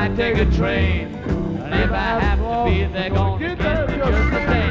might take a train. And if I have to be, they're gonna get me just the same.